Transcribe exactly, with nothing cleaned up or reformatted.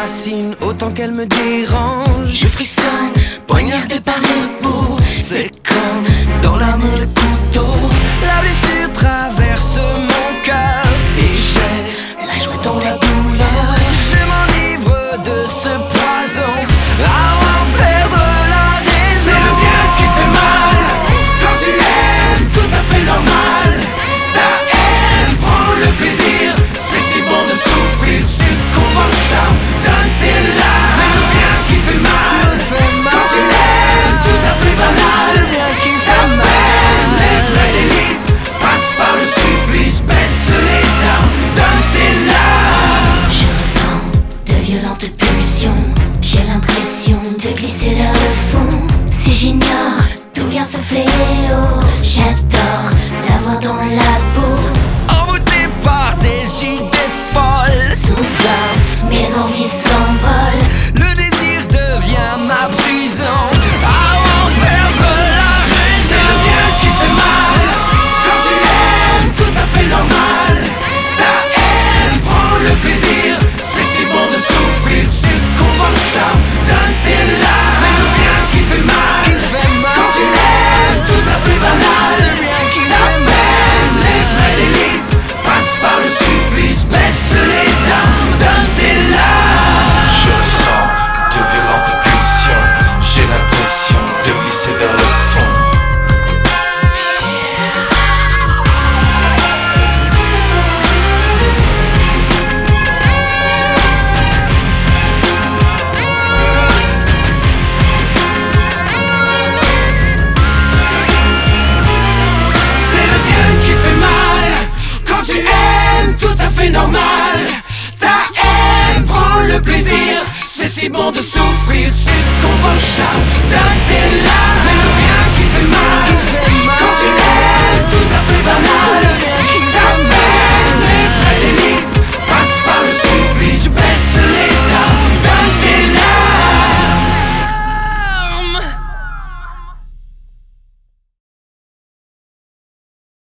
fascine autant qu'elle me dérange. Je frissonne, poignardé par le bout. C'est comme dans l'amour le couteau. La blessure traverse mon cœur Et j'ai la joie dans la douleur. Je m'enivre de ce poison à en perdre la raison. C'est le bien qui fait mal. Quand tu aimes, tout à fait normal. Ta haine prend le plaisir. C'est si bon de souffrir, succombe au charme d'un tes larmes. C'est le bien qui fait mal. Quand tu aimes, tout à fait banal. C'est le bien qui Ta fait mal. peine, les vrais délices, passe par le supplice, baisse les armes d'un tes larmes. Je ressens de violentes pulsions. J'ai l'impression de glisser vers le fond. Si j'ignore d'où vient ce fléau, j'adore l'avoir dans la peau. Envoûté par des idées folles, Soudain, mes envies s'envolent. le désir devient ma prison à en perdre la raison. C'est le bien qui fait mal. Quand tu aimes, tout à fait normal. Ta haine prend le plaisir. C'est si bon de souffrir, succombe au charme d'un tes larmes. C'est le bien qui fait mal. Qui fait mal. Quand tu aimes, tout à fait banal. C'est bien qui Ta fait mal. peine, les vrais délices, passe par le supplice, baisse les armes d'un tes larmes. Je ressens de violentes pulsions. J'ai l'impression de glisser vers le fond. C'est le bien qui fait mal. Quand tu aimes, tout à fait normal. Ta haine prend le plaisir. C'est si bon de souffrir, succombe au charme d'un tes larmes.